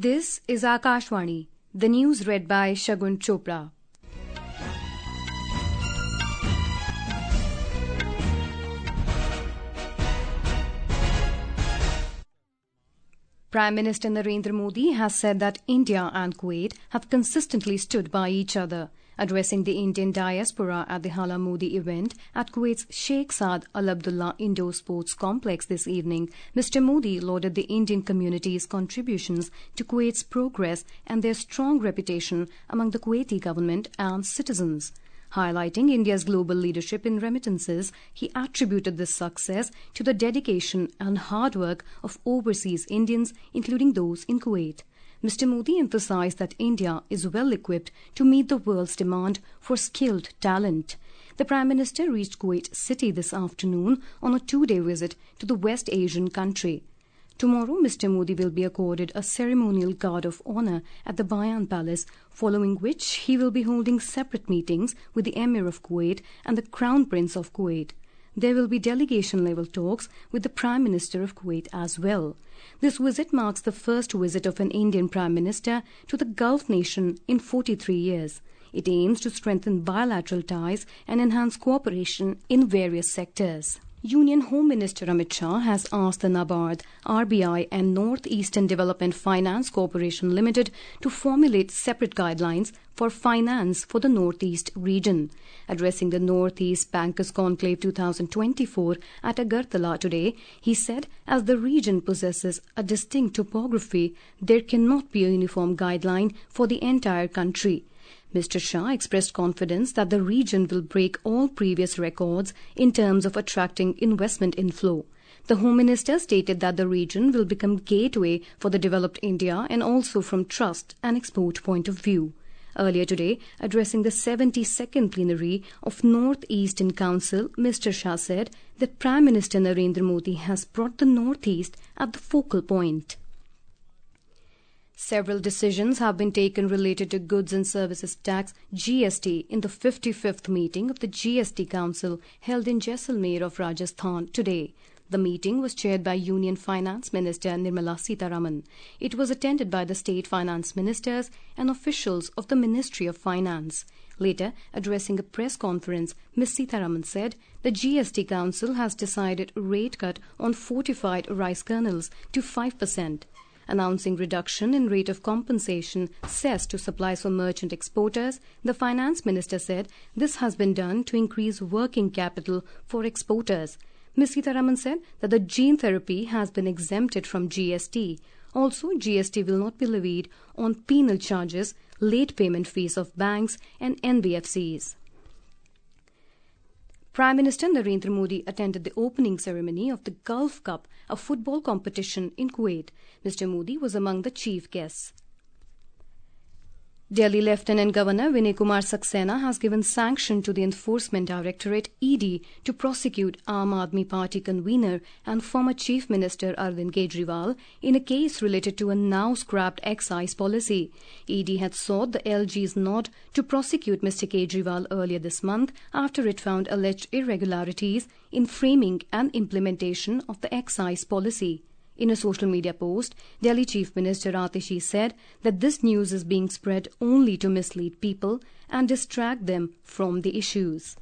This is Akashvani, the news read by Shagun Chopra. Prime Minister Narendra Modi has said that India and Kuwait have consistently stood by each other. Addressing the Indian diaspora at the Hala Modi event at Kuwait's Sheikh Saad Al Abdullah Indoor Sports Complex this evening, Mr. Modi lauded the Indian community's contributions to Kuwait's progress and their strong reputation among the Kuwaiti government and citizens. Highlighting India's global leadership in remittances, he attributed this success to the dedication and hard work of overseas Indians, including those in Kuwait. Mr. Modi emphasized that India is well equipped to meet the world's demand for skilled talent. The Prime Minister reached Kuwait City this afternoon on a two-day visit to the West Asian country. Tomorrow, Mr. Modi will be accorded a ceremonial guard of honor at the Bayan Palace, following which he will be holding separate meetings with the Emir of Kuwait and the Crown Prince of Kuwait. There will be delegation-level talks with the Prime Minister of Kuwait as well. This visit marks the first visit of an Indian Prime Minister to the Gulf nation in 43 years. It aims to strengthen bilateral ties and enhance cooperation in various sectors. Union Home Minister Amit Shah has asked the NABARD, RBI and North Eastern Development Finance Corporation Limited to formulate separate guidelines for finance for the Northeast region. Addressing the Northeast Bankers Conclave 2024 at Agartala today, he said, as the region possesses a distinct topography, there cannot be a uniform guideline for the entire country. Mr. Shah expressed confidence that the region will break all previous records in terms of attracting investment inflow. The Home Minister stated that the region will become gateway for the developed India and also from trust and export point of view. Earlier today, addressing the 72nd plenary of North Eastern Council, Mr. Shah said that Prime Minister Narendra Modi has brought the Northeast at the focal point. Several decisions have been taken related to Goods and Services Tax (GST) in the 55th meeting of the GST Council held in Jaisalmer of Rajasthan today. The meeting was chaired by Union Finance Minister Nirmala Sitharaman. It was attended by the state finance ministers and officials of the Ministry of Finance. Later, addressing a press conference, Ms. Sitharaman said the GST Council has decided a rate cut on fortified rice kernels to 5%. Announcing reduction in rate of compensation cess to supplies for merchant exporters, the finance minister said this has been done to increase working capital for exporters. Ms. Sitharaman said that the gene therapy has been exempted from GST. Also, GST will not be levied on penal charges, late payment fees of banks and NBFCs. Prime Minister Narendra Modi attended the opening ceremony of the Gulf Cup, a football competition in Kuwait. Mr. Modi was among the chief guests. Delhi Lieutenant Governor Vinay Kumar Saxena has given sanction to the Enforcement Directorate (ED) to prosecute Aam Aadmi Party convener and former Chief Minister Arvind Kejriwal in a case related to a now scrapped excise policy. ED had sought the LG's nod to prosecute Mr. Kejriwal earlier this month after it found alleged irregularities in framing and implementation of the excise policy. In a social media post, Delhi Chief Minister Atishi said that this news is being spread only to mislead people and distract them from the issues.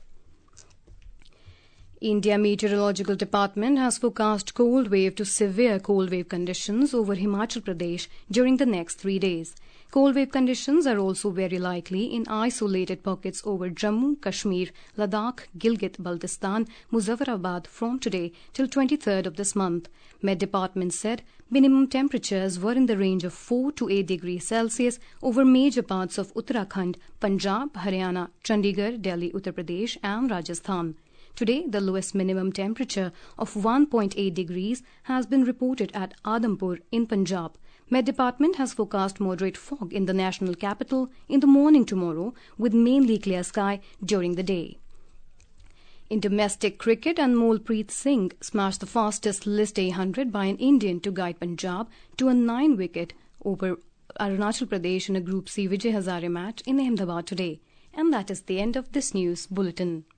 India Meteorological Department has forecast cold wave to severe cold wave conditions over Himachal Pradesh during the next 3 days. Cold wave conditions are also very likely in isolated pockets over Jammu, Kashmir, Ladakh, Gilgit-Baltistan, Muzaffarabad from today till 23rd of this month. Met Department said minimum temperatures were in the range of 4 to 8 degrees Celsius over major parts of Uttarakhand, Punjab, Haryana, Chandigarh, Delhi, Uttar Pradesh and Rajasthan. Today, the lowest minimum temperature of 1.8 degrees has been reported at Adampur in Punjab. Met Department has forecast moderate fog in the national capital in the morning tomorrow with mainly clear sky during the day. In domestic cricket, Anmolpreet Singh smashed the fastest List A100 by an Indian to guide Punjab to a 9-wicket over Arunachal Pradesh in a Group C Vijay Hazare match in Ahmedabad today. And that is the end of this news bulletin.